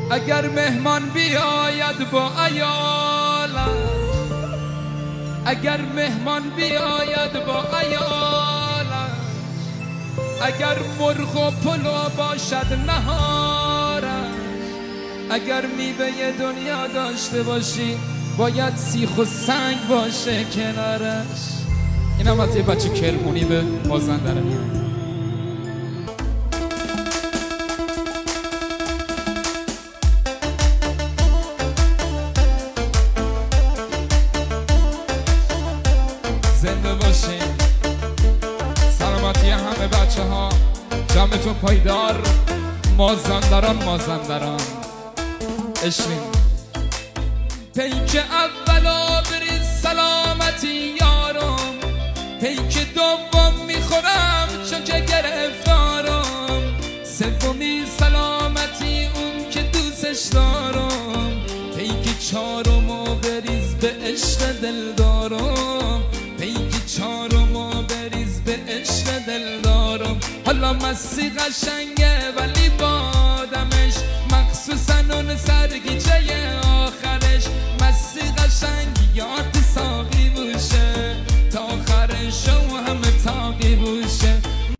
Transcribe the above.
اگر مهمان بیاید با عیالش، اگر مهمان بیاید با عیالش، اگر مرغ و پلو باشد نهارش، اگر میوه دنیا داشته باشی باید سیخ و سنگ باشه کنارش. اینم از یه بچه کرمونی به مازندران میاد. زنده باشین، سلامتی همه بچه ها، جمعتون پایدار. مازندران مازندران اشوین پیک اولا بریز سلامتی یارم، پیک دوم میخورم چون که گرفتارم، سومی سلامتی اون که دوستش دارم، پیک چهارمو بریز به عشق دل دارم، پیک چهارمو بریز به عشق دل دارم. حالا مستی قشنگه ولی بادمش، مخصوصا اون سرگیجه